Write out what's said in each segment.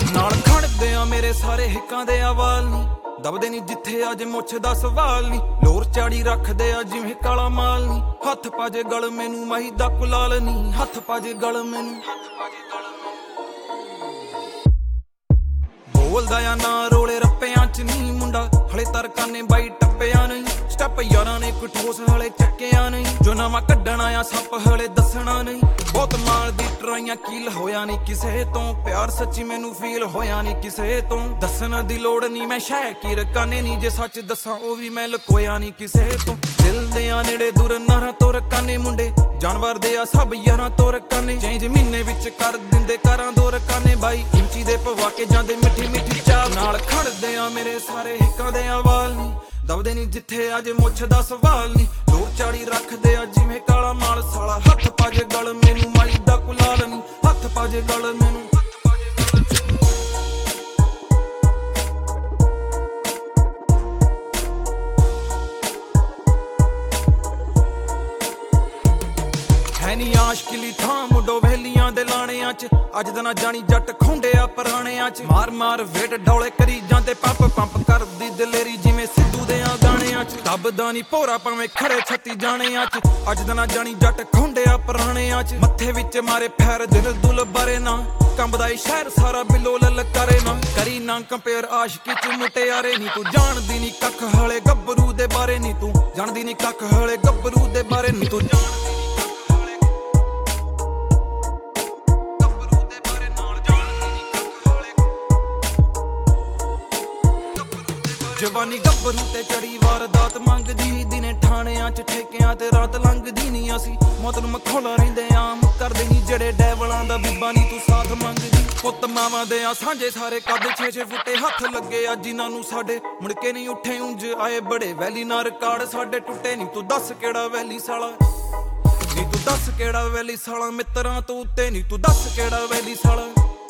ਨਾਲ ਖੜਦੇ ਆ ਮੇਰੇ ਸਾਰੇ ਹਿੱਕਾਂ ਦੇ ਅਵਾਲ ਨੀ ਦਬਦੇ ਨੀ ਜਿੱਥੇ ਅੱਜ ਮੁੱਛ ਦਾ ਸਵਾਲ ਨੀ ਲੋਰ ਚਾੜੀ ਰੱਖਦੇ ਆ ਜਿਵੇਂ ਕਾਲਾ ਮਾਲ ਨੀ ਹੱਥ ਪਾਜੇ ਗਲ ਮੈਨੂੰ ਮਾਹੀ ਦਾ ਕੁਲਾਲ ਨੀ ਹੱਥ ਪਾਜੇ ਗਲ ਮੈਨੂੰ ਬੋਲਦਾ ਆ ਨਾ ਰੋਲੇ ਰੱਪਿਆਂ ਚ ਨੀ ਮੁੰਡਾ ਹਲੇ ਤਰਕਾਨੇ ਬਾਈ ਟੱਪਿਆ ਨਹੀਂ ਸਟੈਪ ਯਾਰਾਂ ਨੇ ਕੋਈ ਠੋਸ ਹਲੇ ਚੱਕਿਆ ਨਹੀਂ ਜੋ ਨਵਾਂ ਕੱਢਣਾ ਆ ਸੱਪ ਹਲੇ ਦੱਸਣਾ ਨਹੀਂ ਬਹੁਤ ਮਾਲ ਦੀ ਟਰਾਈਆਂ ਕੀਲ ਹੋਇਆ ਨਹੀਂ ਕਿਸੇ ਤੋਂ ਪਿਆਰ ਸੱਚੀ ਮੈਨੂੰ ਫੀਲ ਹੋਇਆ ਨਹੀਂ ਕਿਸੇ ਤੋਂ ਦੱਸਣ ਦੀ ਲੋੜ ਨਹੀਂ ਮੈਂ ਸ਼ਾਇ ਕੀ ਰਕਾਨੇ ਨਹੀਂ ਜੇ ਸੱਚ ਦੱਸਾਂ ਉਹ ਵੀ ਮੈਂ ਲੁਕੋਇਆ ਨਹੀਂ ਕਿਸੇ ਤੋਂ ਦਿਲ ਦੇ ਆ ਨੇੜੇ ਦੂਰ ਨਾਰਾਂ ਤੋਂ ਰਕਾਨੇ ਮੁੰਡੇ ਜਾਨਵਰ ਦੇ ਆ ਸਭ ਯਾਰਾਂ ਤੋਂ ਰਕਾਨੇ ਚੇਂਜ ਮਹੀਨੇ ਵਿੱਚ ਕਰ ਦਿੰਦੇ ਕਾਰਾਂ ਦੋ ਰਕਾਨੇ ਬਾਈ ਇੰਚੀ ਦੇ ਪਵਾ ਕੇ ਜਾਂਦੇ ਮਿੱਠੀ ਮਿੱਠੀ ਚਾਹ ਨਾਲ ਖੜਦੇ ਆ ਮੇਰੇ ਸਾਰੇ ਹਿੱਕਾਂ ਦੇ ਅਵਾਲ ਨੀ ਦਬਦੇ ਨੀ ਜਿੱਥੇ ਅੱਜ ਮੁੱਛ ਦਾ ਸਵਾਲ ਨੀ ਲੋਰ ਚਾੜੀ ਰੱਖਦੇ ਆ ਜਿਵੇਂ ਕਾਲਾ ਮਾਲ ਸਾਲਾ ਹੱਥ ਪਾਜੇ ਗਲ ਮੈਨੂੰ ਮਾਈ ਦਾ ਕੁਲਾਲ ਨੀ ਹੱਥ ਪਾਜੇ ਗਲ ਮੈਨੂੰ ਹੈ ਨੀ ਆਸ਼ਕਿਲੀ ਥਾਂ ਮੁੰਡੋ ਵਹਿਲੀਆਂ ਦੇ ਲਾਣਿਆਂ ਚ ਅੱਜ ਦਾ ਨਾ ਜਾਣੀ ਜੱਟ ਖੁੰਡਿਆ ਪੁਰਾਣਿਆਂ ਚ ਮਾਰ ਮਾਰ ਵੇਟ ਡੌਲੇ ਕਰੀ ਜਾਂਦੇ ਪੰਪ ਪੰਪ ਕਰਦੀ ਦਲੇਰੀ ਜਿਵੇਂ ਸਿੱਧੂ ਦੇ ਆ ਗਾਣਿਆਂ ਚ ਦੱਬਦਾ ਨੀ ਭੋਰਾ ਭਾਵੇਂ ਖੜੇ ਛੱਤੀ ਜਾਣਿਆਂ ਚ ਅੱਜ ਦਾ ਨਾ ਜਾਣੀ ਜੱਟ ਖੁੰਡਿਆ ਪੁਰਾਣਿਆਂ ਚ ਮੱਥੇ ਵਿੱਚ ਮਾਰੇ ਫੈਰ ਦਿਲ ਦੁਲ ਬਾਰੇ ਨਾ ਕੰਬਦਾ ਈ ਸ਼ਹਿਰ ਸਾਰਾ ਬਿਲੋ ਲਲਕਾਰੇ ਨਾ ਕਰੀ ਨਾ ਕੰਪੇਅਰ ਆਸ਼ਕੀ ਚ ਮੁਟਿਆਰੇ ਨੀ ਤੂੰ ਜਾਣਦੀ ਨੀ ਕੱਖ ਹਲੇ ਗੱਭਰੂ ਦੇ ਬਾਰੇ ਨੀ ਤੂੰ ਜਾਣਦੀ ਨੀ ਕੱਖ ਹਲੇ ਗੱਭਰੂ ਦੇ ਬਾਰੇ ਨੀ ਤੂੰ ਜਵਾਨੀ ਗੱਭਰੂ ਤੇ ਚੜੀ ਵਾਰਦਾਤ ਮੰਗਦੀ ਦਿਨੇ ਠਾਣਿਆਂ ਚ ਠੇਕਿਆਂ ਤੇ ਰਾਤ ਲੰਘਦੀ ਨੀ ਅਸੀਂ ਮੌਤ ਨੂੰ ਮਖੌਲਾ ਰਹਿੰਦੇ ਆਮ ਕਰਦੇ ਨੀ ਜਿਹੜੇ ਡੈਵਲਾਂ ਦਾ ਬੀਬਾ ਨੀ ਤੂੰ ਸਾਥ ਮੰਗਦੀ ਪੁੱਤ ਮਾਵਾਂ ਦੇ ਆ ਸਾਂਝੇ ਸਾਰੇ ਕੱਦ 6-6 ਫੁੱਟੇ ਹੱਥ ਲੱਗੇ ਆ ਜਿਨ੍ਹਾਂ ਨੂੰ ਸਾਡੇ ਮੁੜ ਕੇ ਨੀ ਉੱਠੇ ਉਂਝ ਆਏ ਬੜੇ ਵੈਲੀ ਨਾ ਰਿਕਾਰਡ ਸਾਡੇ ਟੁੱਟੇ ਨੀ ਤੂੰ ਦੱਸ ਕਿਹੜਾ ਵੈਲੀ ਸਾਲਾ ਨੀ ਤੂੰ ਦੱਸ ਕਿਹੜਾ ਵੈਲੀ ਸਾਲਾ ਮਿੱਤਰਾਂ ਤੋਂ ਉੱਤੇ ਨੀ ਤੂੰ ਦੱਸ ਕਿਹੜਾ ਵੈਲੀ ਸਾਲਾ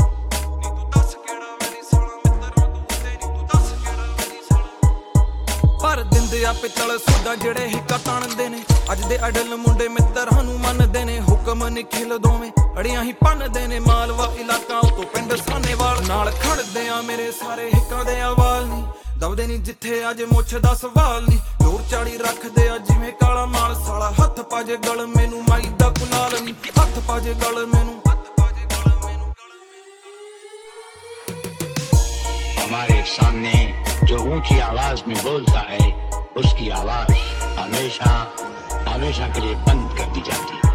ਭਰ ਦਿੰਦੇ ਆ ਪਿੱਤਲ ਸੋਡਾ ਜਿਹੜੇ ਹਿੱਕਾ ਤਾਣਦੇ ਨੇ ਅੱਜ ਦੇ ਅਡਲ ਮੁੰਡੇ ਮਿੱਤਰਾਂ ਨੂੰ ਮੰਨਦੇ ਨੇ ਹੁਕਮ ਨਿਖਿਲ ਦੋਵੇਂ ਅੜੀਆਂ ਹੀ ਪੰਨਦੇ ਨੇ ਮਾਲਵਾ ਇਲਾਕਾ ਉਤੋਂ ਪਿੰਡ ਸਾਨੇਵਾਲ ਨਾਲ ਖੜਦੇ ਆ ਮੇਰੇ ਸਾਰੇ ਹਿੱਕਾਂ ਦੇ ਅਵਾਲ ਨੀ ਦਬਦੇ ਨੀ ਜਿੱਥੇ ਅੱਜ ਮੁੱਛ ਦਾ ਸਵਾਲ ਨੀ ਲੋਰ ਚਾੜੀ ਰੱਖਦੇ ਆ ਜਿਵੇਂ ਕਾਲਾ ਮਾਲ ਸਾਲਾ ਹੱਥ ਪਾਜੇ ਗਲ ਮੈਨੂੰ ਮਾਈ ਦਾ ਕੁਲਾਲ ਨੀ ਹੱਥ ਪਾਜੇ ਗਲ ਮੈਨੂੰ हमारे सामने जो ऊंची आवाज में बोलता है उसकी आवाज हमेशा हमेशा के लिए बंद कर दी जाती है।